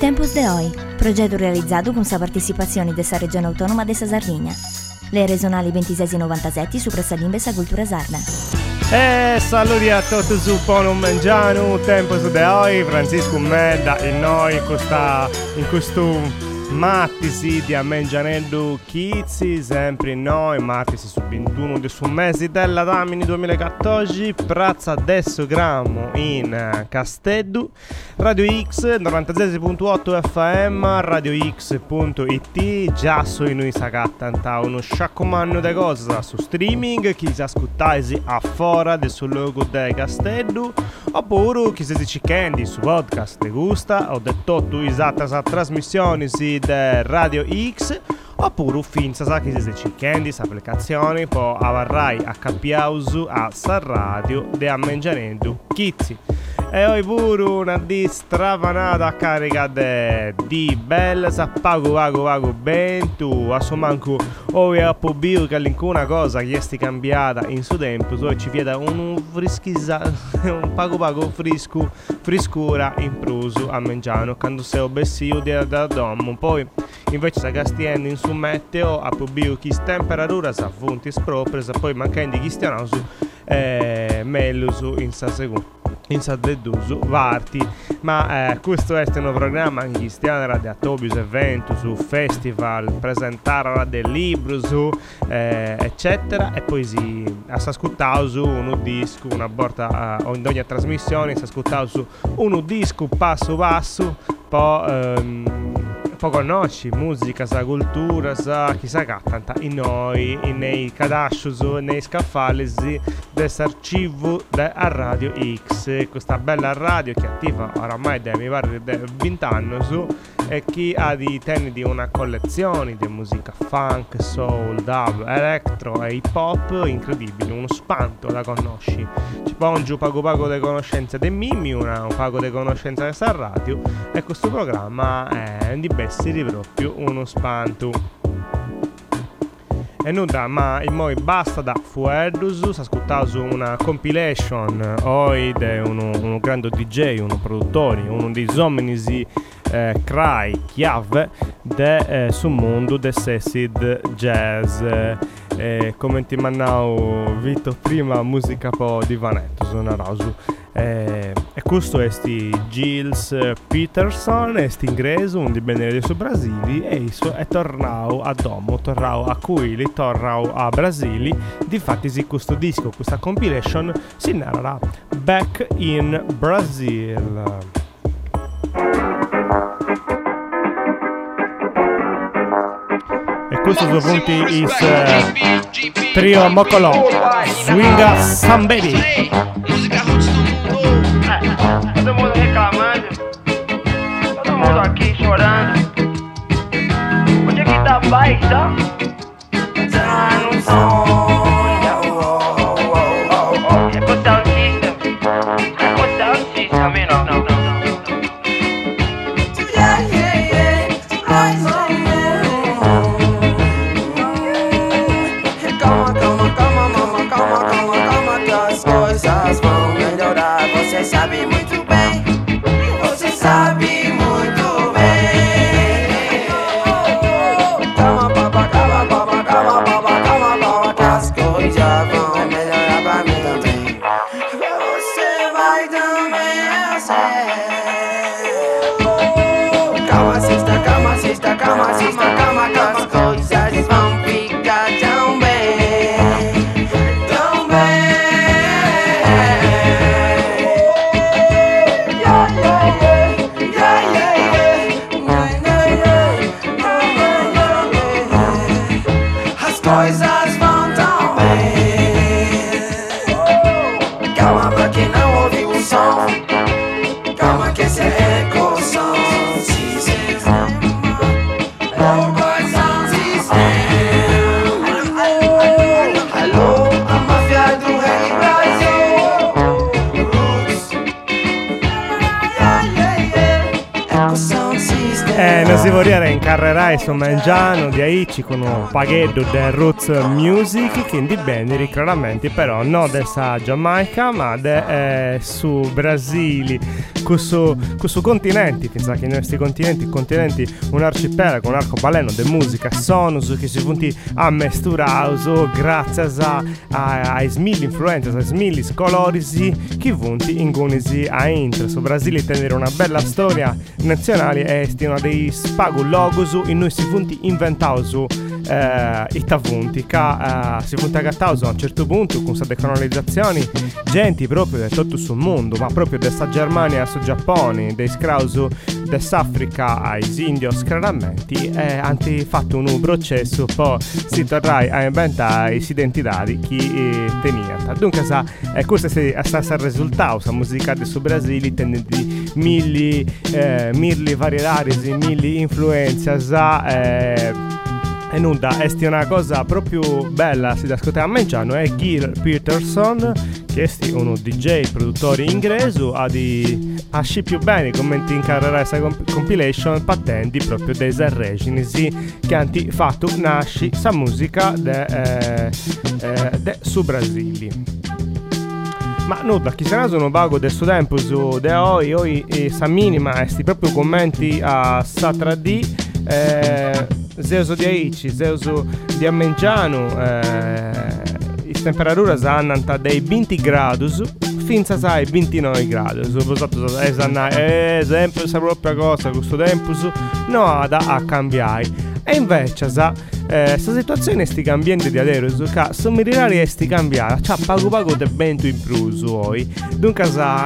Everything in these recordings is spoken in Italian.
Tempos de Hoy, progetto realizzato con sa partecipazione della Regione Autonoma de Sardegna. Le regionali 26 e 97 su Pressa Limbe e sa cultura sarda. Saluti a tutti su Pono Mangiano, Tempos de Hoy, Francisco Medda e noi in questo martesi di Ammengianello Chizzi, sempre noi, martesi su 21 di su mese della Damini 2014, prazza adesso grammo in Casteddu, Radio X 96.8 FM, radiox.it, già su in noi sacattanta uno sciaccomanno di cosa su streaming, chi si ascoltaisi a fora del suo logo de Casteddu, oppure chi si cicchendi su podcast de gusta, ho detto tu esatta sa trasmissioni si de Radio X, oppure finza sa che si cicchendi sa applicazioni può avarrai a capiausu a sa radio de Ammengianello Chizzi. E poi pure una di stravanata carica di bella sa pago ben tu a suo manco ove po' bio che l'incuna cosa che esti cambiata in suo tempo so ci fieda un un pago friscura in prusu a mangiano quando sei obessio da domo poi invece sa castiendo in su meteo a po' bio chi temperatura sa funti spropres poi mancando chi stiano su meglio su in sa secondo in Saddedusu Varti, ma questo è un programma in cristiano radio Tobius evento su festival, presentare del libro su eccetera e poi si ascoltare su un disco una volta in ogni trasmissione si ascoltare su un disco passo poi conosci musica, sa cultura, sa chissà che tanta in noi, nei cadascius, nei scaffali dell'archivio a Radio X, questa bella radio che attiva oramai mi pare 20 anni su e chi ha di tenni di una collezione di musica funk, soul, dub, electro e hip hop incredibile, uno spanto la conosci. Ci pone giù pago di conoscenze dei mimi, un pago di conoscenza di questa radio e questo programma è di essere proprio uno spanto. E nulla, ma il moi basta da Fuerdus, si ascoltava su una compilation oid uno grande DJ, uno produttore, uno dei uomini cry chiave sul mondo del sessid jazz. Come ti mannavo Vito prima musica po' di Vanetto sono Rasu. E questo è Gilles Peterson, è inglese, un di Benedetto su Brasili e è tornato a Domo, tornato a Coili, tornato a Brasili. Difatti sì, questo disco, questa compilation si narrerà Back in Brazil. E questo sono punti il trio Mocolò, Swinga Somebody. Todo mundo reclamando, todo mundo aqui chorando. Onde é que tá a paz, tá? Tá no sonho. É contar autista. É contar autista também não. Calma que as coisas vão melhorar. Você sabe muito bem, você sabe muito bem. Calma, que as coisas vão melhorar pra mim também. Você vai também, eu sei. Calma, sista, que as coisas vão ficar tão bem. Coisas vão tão bem. Calma pra quem não ouviu o som. Calma que esse eco som sistema. Sound system. Alô, a máfia do rei Brasil. Roots. Eco sound system. Non si può dire incarrerai su mangiano di Aici con un paghetto del Roots Music che di bene chiaramente però non della Giamaica ma su Brasile questo continente pensa che i nostri continenti un arcipelago un arcobaleno di musica sono che si punti a mesturare grazie ai smilli influenze ai smilli colori che punti in gunisi a intro su Brasile tenere una bella storia nazionale e una dei spago logos in noi si punti inventausu i tavunti che si punta gattausu a un certo punto con queste decolonizzazioni gente proprio di tutto sul mondo ma proprio dessa Germania su Giappone dei scrausu dell'Africa ai indios chiaramente hanno fatto un processo poi si tornerai a inventare le identità di chi tenia dunque questo è il risultato la musica del Brasile tende di mille varietari mille influenze e nulla, è una cosa proprio bella si da ascoltare a mangiano è Gil Peterson che è uno DJ produttore inglese ha sci più bene commenti in carriera questa compilation patenti proprio dei regini che hanno fatto nasci sa musica su Brasile ma nulla, chi se ne sono vago del suo tempo su de oggi sa minima sti proprio commenti a Satradi Zeuso di Aici, Zeuso di Ammengiano le temperature hanno dai 20 gradi fino ai 29 gradi esempio questa propria cosa questo tempo non ha cambiare e invece questa situazione sti cambiando di adesso che sommirirare e sti cambiare cioè pago del bento in plus oggi dunque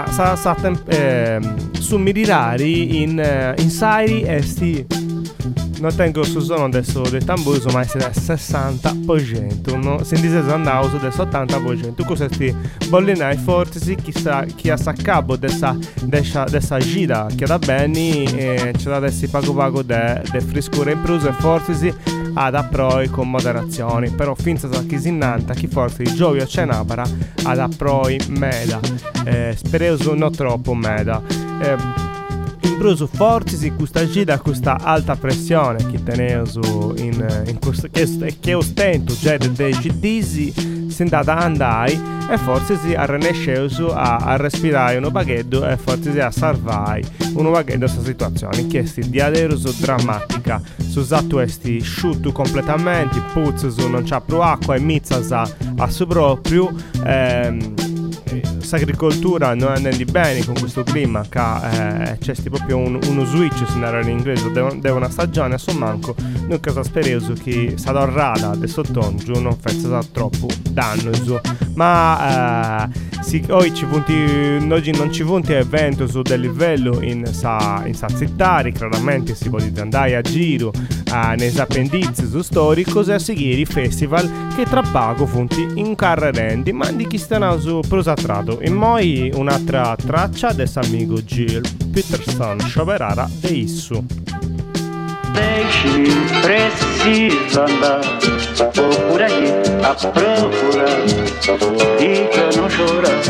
sommirirare in sari e sti non tengo su sono adesso del tambuso ma è del 60% no? Se indise andavo del 80% cosa sti bollinai forti chi ha saccato dessa gira che da bene c'è da adesso pago de frescure in plus e forti ad approi con moderazione però finza chi si innanta chi forse il gioio cenabara ad approi meda spereso non troppo meda impruso forti questa gira questa alta pressione che teneso in questo che ostento già dei CDs si andata a andare e forse si arrenesceso a respirare un baghetto e forse si a salvare un baghetto questa situazione che è di adesso drammatica su usato questi sciutto completamente puzzo non c'ha più acqua e mizza a su proprio l'agricoltura non andando bene con questo clima che c'è proprio uno switch se narra in inglese da una stagione a suo manco non cosa spereso che sarà rada del sottongiù non faccia troppo danno ma oggi ci punti oggi non ci punti evento su del livello in sa zittari chiaramente si può andare a giro nei appendizi su storico e a seguire i festival che tra poco punti in carrerendi ma di chi stanno su prosatrato e poi un'altra traccia del suo amico Gil Peterson Choverara de Issu Deixe precisa andar por aí a procurar fica não chorar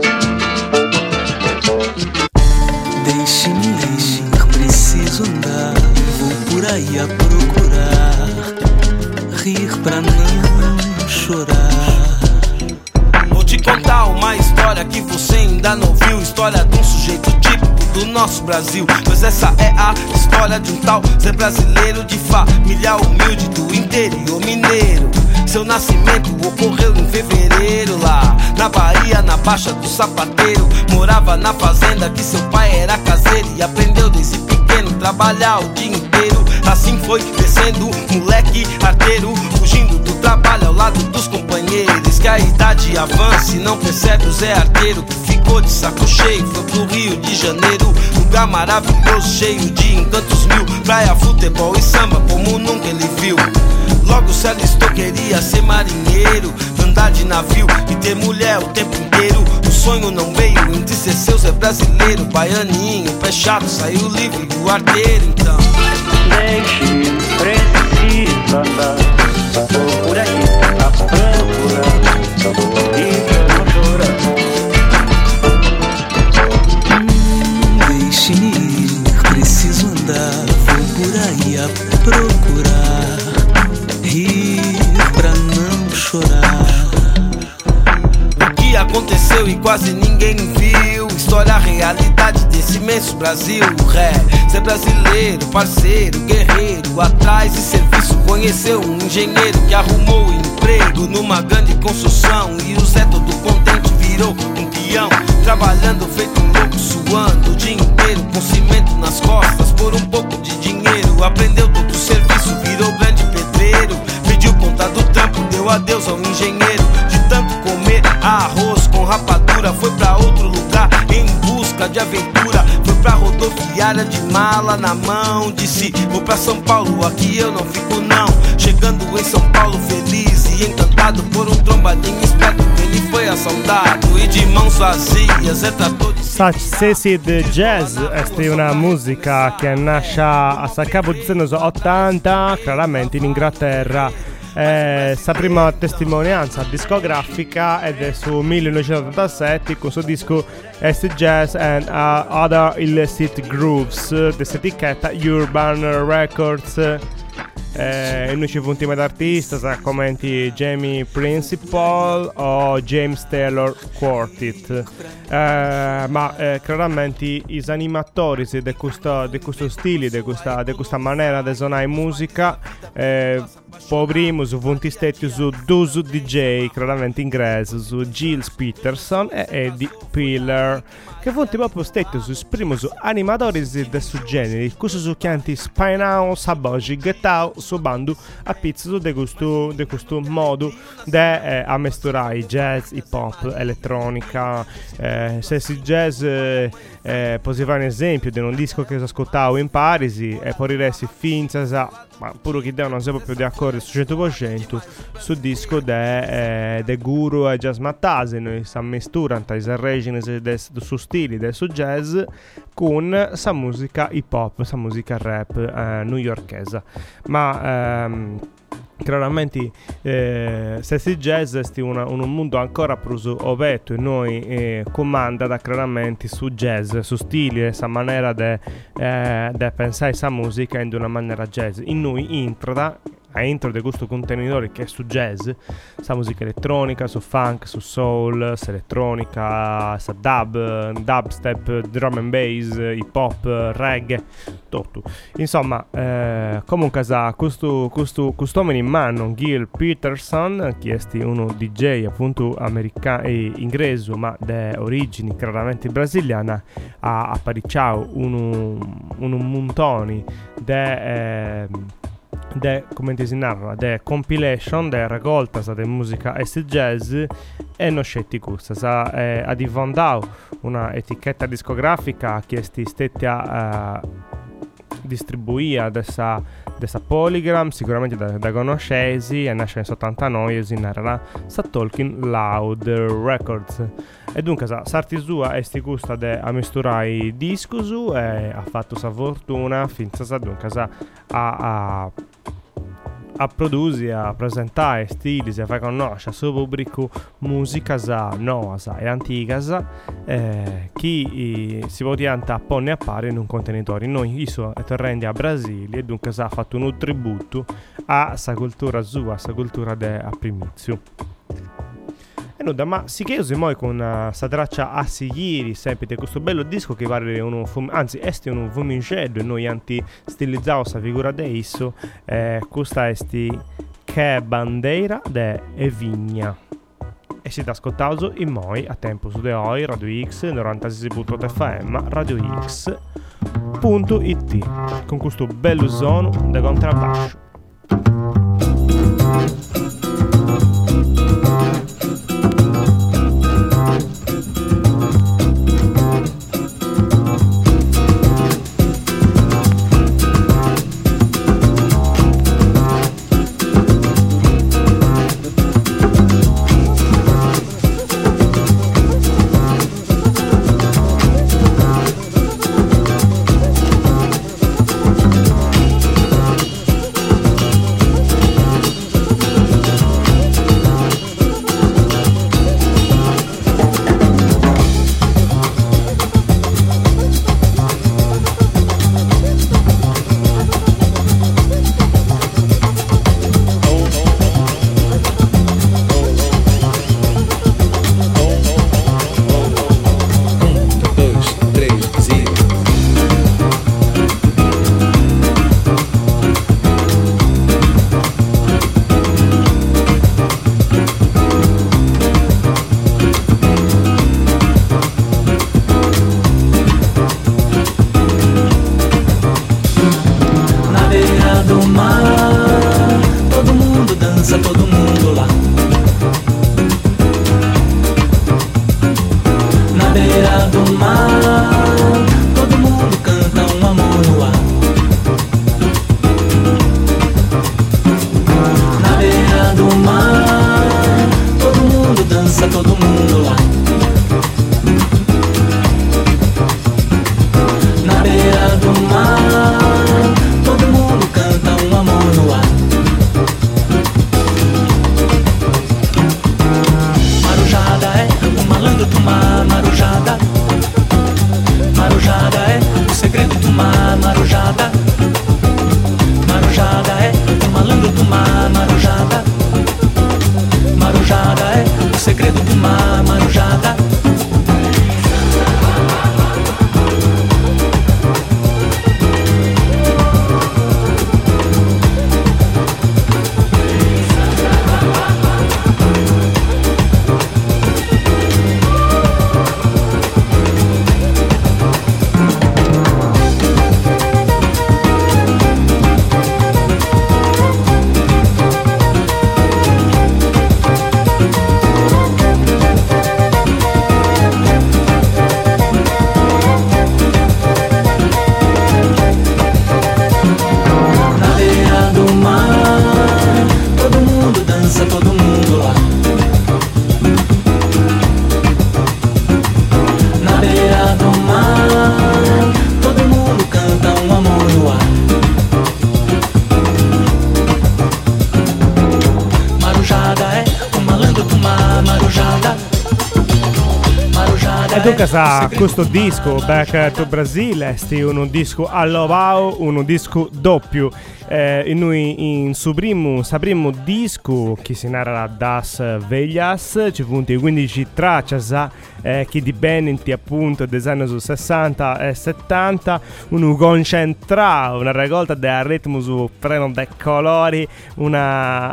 Deixe-me ir, preciso andar vou por aí a procurar rir pra não chorar Vou te contar uma história que você ainda não viu história de um sujeito típico do nosso Brasil pois essa é a história de um tal Zé brasileiro de família humilde do interior mineiro seu nascimento ocorreu em fevereiro lá na Bahia, na Baixa do Sapateiro morava na fazenda que seu pai era caseiro e aprendeu desde pequeno trabalhar o dia inteiro assim foi crescendo, moleque arteiro fugindo do trabalho ao lado dos companheiros que a idade avança e não percebe o Zé Arteiro que ficou de saco cheio, foi pro Rio de Janeiro lugar maravilhoso, cheio de encantos mil praia, futebol e samba como nunca ele viu logo se alistou, queria ser marinheiro andar de navio e ter mulher o tempo inteiro o sonho não veio, entristeceu Zé brasileiro baianinho, pé chato, saiu livre o arteiro então Deixe precisa andar por aí a procurar fica não chorar Deixe-me ir, preciso andar vou realidade desse imenso Brasil. Ser brasileiro, parceiro, guerreiro, atrás de serviço. Conheceu um engenheiro que arrumou emprego numa grande construção, e o Zé todo contente virou um peão, trabalhando feito um louco, suando o dia inteiro, com cimento nas costas por um pouco de dinheiro. Aprendeu todo o serviço, virou grande pedreiro, pediu conta do trampo, deu adeus ao engenheiro. De tanto comer arroz com rapadura, foi pra outro lugar em busca de aventura. Foi pra rodoviária de mala na mão, disse: vou pra São Paulo, aqui eu não fico não. Chegando em São Paulo feliz e encantado por um trombadinho esperto, ele foi assaltado e de mãos vazias é tratou de... Saced Jazz è una musica che nasce a capo degli anni 80, chiaramente in Inghilterra. Sa prima testimonianza discografica ed è su 1987 con suo disco Acid Jazz and Other Illicit Grooves, questa etichetta Urban Records. Noi ci puntiamo ad artisti come Jamie Principal o James Taylor Quartet, ma chiaramente i animatori di questo stile, di questa maniera di suonare musica, primo su punti stetti su due DJ chiaramente inglesi, su Giles Peterson e Eddie Piller, che punti proprio stetti su primo su animatori di questo genere, questo su chianti Spinal, Sabogi, Get Out, su bando a pizzo di questo modo a mesturare jazz, hip hop, elettronica. Se si jazz posso fare un esempio di un disco che ho ascoltato in Parisi e poi resti finza ma pure che non sei proprio d'accordo su 100% sul disco de Guru e Jazz Mattase. Noi si misturano tra i regini su stili del jazz con sa musica hip hop, sa musica rap newyorkese, ma chiaramente se jazz è un mondo ancora più ovetto e noi comanda da chiaramente su jazz, su stili, questa maniera di pensare sa musica in una maniera jazz. In noi intro di questo contenitore che è su jazz, sa musica elettronica, su funk, su soul, sa elettronica, sa dubstep, drum and bass, hip hop, reggae, tutto. Insomma, comunque sa questo uomo in mano, Gil Peterson, che è uno DJ appunto americano e inglese, ma di origini chiaramente brasiliana, ha apparecchiato un montone come si narra, de compilation, de raccolta di musica acid jazz e non scetti questa. Ha diffondato una etichetta discografica che è stata distribuita dessa Polygram, sicuramente da conoscesi, e nasce nel 79 e si narra sa Talking Loud Records. E dunque sarti sua e sti gusta a misturare i discos e ha fatto sa fortuna finza sa dunque a produrre, a presentare stili, a far conoscere al suo pubblico musica nuova e antica che si poteva porre a pari in un contenitore. Noi siamo tornati a Brasile e dunque ha fatto un tributo a sa cultura sua, a sa cultura a primizio. E nuda, ma si chiede poi con sta traccia a seguire sempre di questo bello disco che pare anzi è un fumicello e noi anti stilizzato questa figura di esso, questa è che bandiera de Evigna e si sta ascoltando in moi a tempo su de oi Radio X 96.8 FM Radio X.it con questo bello suono da contrabbasso. Dunque sa questo disco Back to Brazil è un disco all'ovao, un disco doppio. Noi in suo primo disco che si narra das velhas ci furono 15 tracce che dipendenti appunto degli anni 60 e 70, un concentrato, una raccolta del ritmo su freno dei colori, una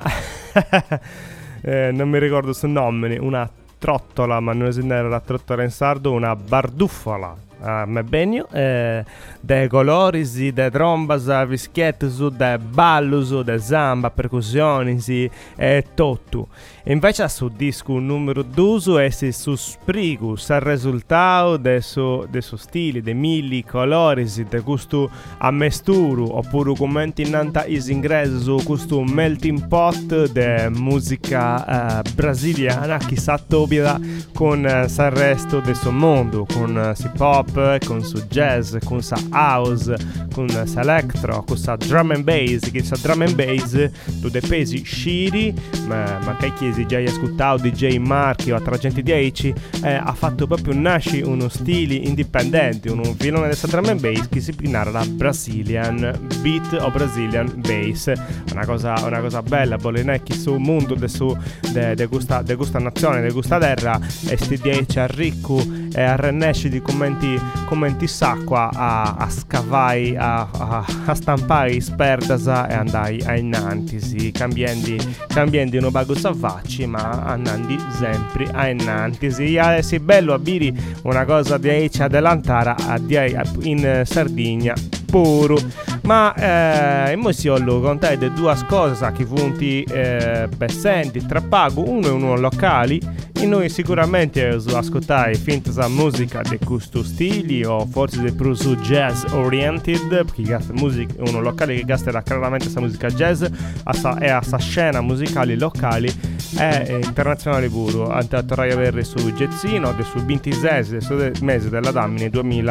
non mi ricordo il nome, una trottola, ma non era la trottola in sardo, una barduffola. Ma bene, dei colori, dei trombas, fischietti, dei ballos, dei samba, percussioni e tutto. E invece sul disco numero 2 è su sprigo, il risultato del suo stile, dei mille colori, di questo ammesturo, oppure commenti innanzi in inglese su questo melting pot di musica brasiliana che si attopia con il resto del suo mondo, con hip hop, con su jazz, con sa house, con sa electro, con sa drum and bass, che sa drum and bass tu dei pesi sciri, ma che chiesi già hai ascoltato DJ Marchi o 310 ha fatto proprio nascere uno stile indipendente, un filone del drum and bass che si pinara la Brazilian beat o Brazilian bass, una cosa bella, Bolinecchi sul mondo de questa nazione, di questa terra, e sti 10 a ricco e a rennesci di commenti s'acqua a scavai a stampare sperdasa e andai a innantisi cambiando uno bago savacci ma andando sempre a innantisi. Sì, bello a biri una cosa di aici adelantara in Sardegna puro. Ma io si ho contato di due cose che funti senti tra pago, uno è uno locali e noi sicuramente ascoltare finta la musica di questo stile o forse di più su jazz oriented, perché gasta musica uno locale che gasta chiaramente questa musica jazz e a sa scena musicali locali e internazionale puro. Torrai a avere su Jazzino del su 26 del mese della Damini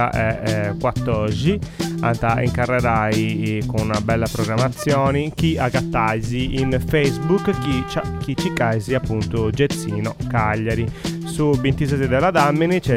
2014 incarrerai con una bella programmazione chi agattaisi in Facebook chi ci caisi appunto Jazzino Cagliari. Su 26 della Damini c'è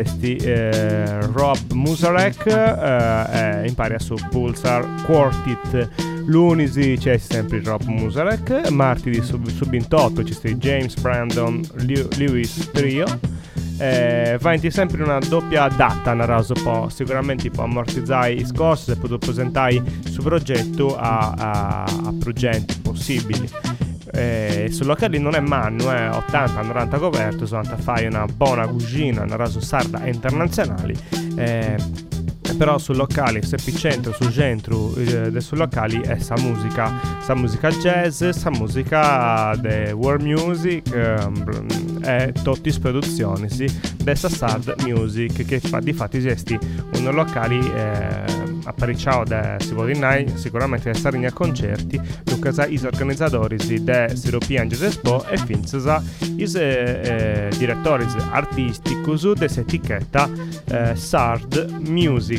Rob Musalek impari su Pulsar Quartet. Lunedì c'è sempre Rob Musalek, martedì su 28 c'è James Brandon Lewis Trio. Vanti sempre una doppia data narrato po', sicuramente può ammortizzare i scorsi e poter presentare su progetto a progetti possibili. Sul locale non è manno, 80-90 coperto, sono a fare una buona cucina narrato sarda internazionali. Però sul locale, se epicentro, sul centro del sul locale è sa musica jazz, sa musica de world music e tutte le produzioni dessa sad music che di fatti esiste un locale apparicciato da si può dire sicuramente da Sardegna concerti dunque i organizzatori de European Jazz Expo e finza i direttori artistici su dessa etichetta Sard Music.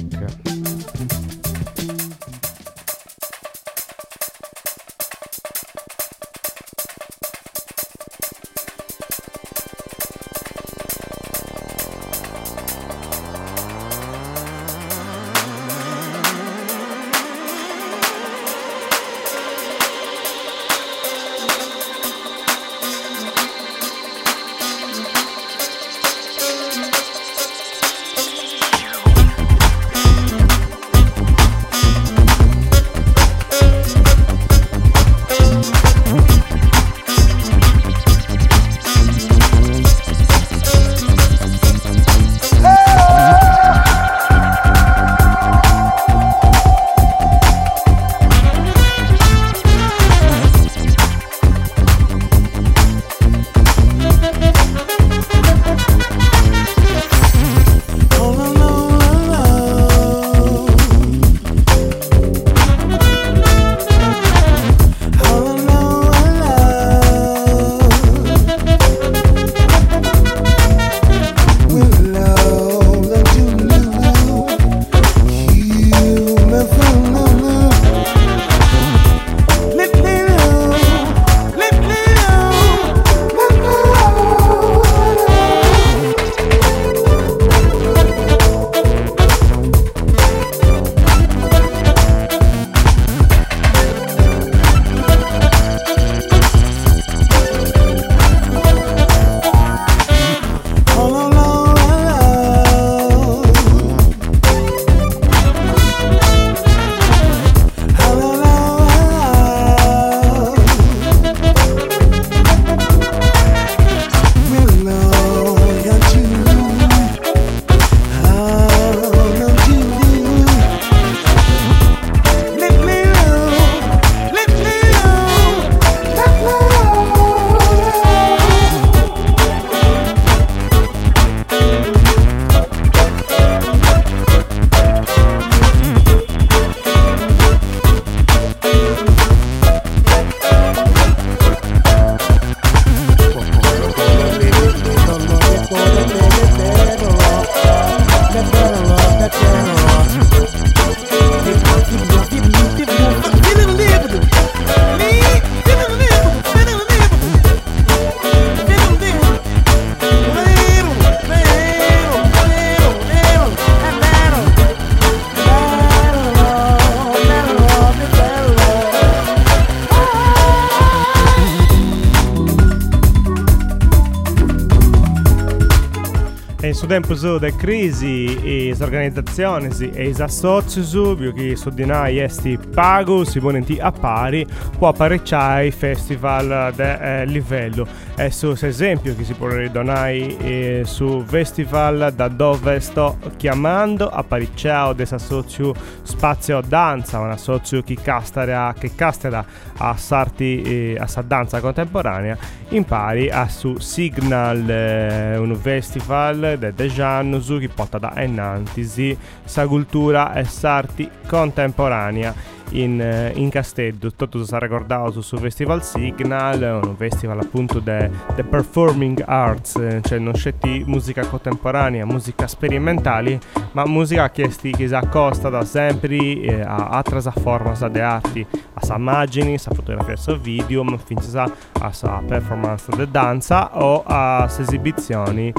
su tempus de crisi e organizzazioni e i associati che su di noi esti pago si ponenti a pari può apparecchiare festival de livello e su esempio che si può ridonare su festival da dove sto chiamando apparecchiato desassocio spazio danza un associo che castera a sarti a sa danza contemporanea impari a su Signal un festival de Dejanu che porta da Enantisi sa cultura e sarti contemporanea in Castello. Tutto si è ricordato su Festival Signal, un festival appunto de performing arts, cioè non scetti musica contemporanea, musica sperimentale, ma musica che si accosta da sempre a altre forme de arti, a sa immagini, a fotografia, a video, fino a sa performance de danza o a esibizioni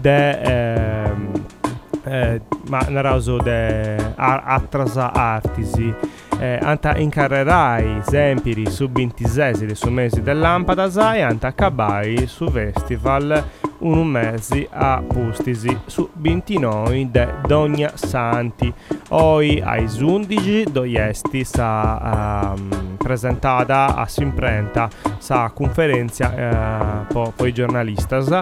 ma narauso de altre artisi. Anta incarrerai esempi su 26 su mesi dell'Ampadas e anta accabai su festival un mese a Pustisi su 29 de Dogna Santi oi ai 11 doiesti sa presentata a s'imprenta sa conferenza poi giornalistas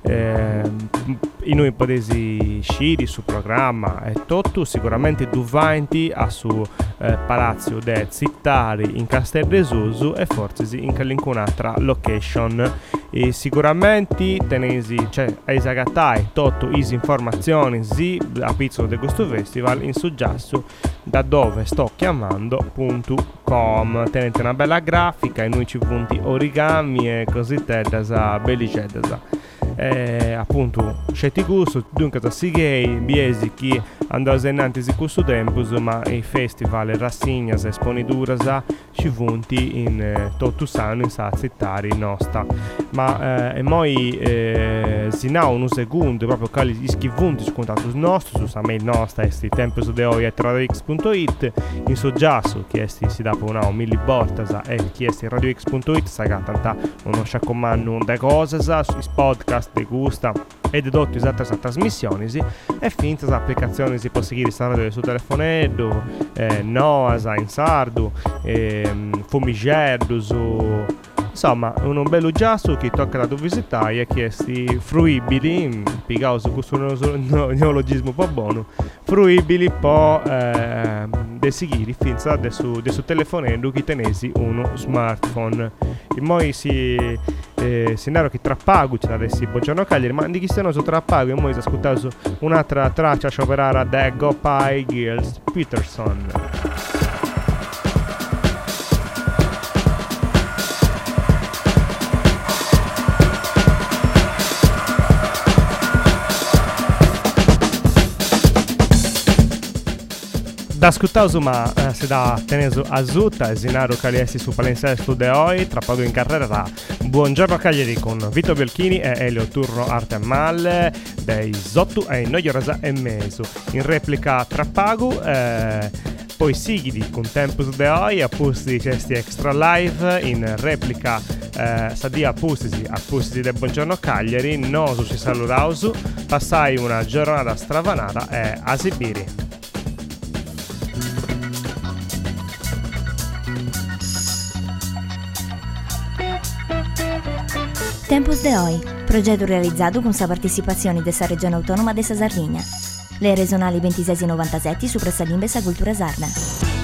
in noi potesi sciri su programma e tutto sicuramente duvanti a su Palazzo de Zittari in Castelresusu e forse in qualcun'altra location e sicuramente tenesi cioè esagatai tutto is informazioni sì a pizzo di questo festival in suggesso da dove sto chiamando.com tenete una bella grafica e noi ci punti origami e così tedasa bellicedasa appunto scetti gusto dunque da sigei biesi chi andò senanti su questo tempo ma i festival rassegnas esponiduras ci punti in tutto sanno in sa zittari nostra ma e moi sinau un secondo proprio cali ischivunti su contatto nostro su sa mail nostra esti tempo su radiox.it in soggiasso che esti si da una milibortasa e chi esti radiox.it saga tanta uno sciaccomanno de cose su podcast de gusta e dedotto esatte sa trasmissioni e finita sa applicazioni si può seguire sta radio su telefonello Noasa in sardo Fumigerdo su insomma un bello giasso che tocca da visitare e chiesti fruibili pigao su questo neologismo un po' buono fruibili può de seguire finza de su telefonello che tenesi uno smartphone e poi si naro che tra pago ce l'avessi buongiorno Cagliari ma di chi stiano su tra pago e poi si ascoltato un'altra traccia scioperata da Gopai Girls Peterson. Da ascoltauso ma se da teneso a Zutta e Zinaro Caliesti su palinsesto de oi tra poco in carrera buongiorno Cagliari con Vito Bielchini e Elio Turno Arte Malle dei Zottu e Noiorasa e Meso in replica tra pago poi Sigidi con Tempus de oi appusti cesti extra live in replica sadia appustisi de buongiorno Cagliari noso ci salutausu passai una giornata stravanata e a Sibiri. Tempus de Oi, progetto realizzato con la partecipazione della Regione Autonoma della Sardegna. Le regionali 26 e 97 su Pressalimbe sa cultura sarda.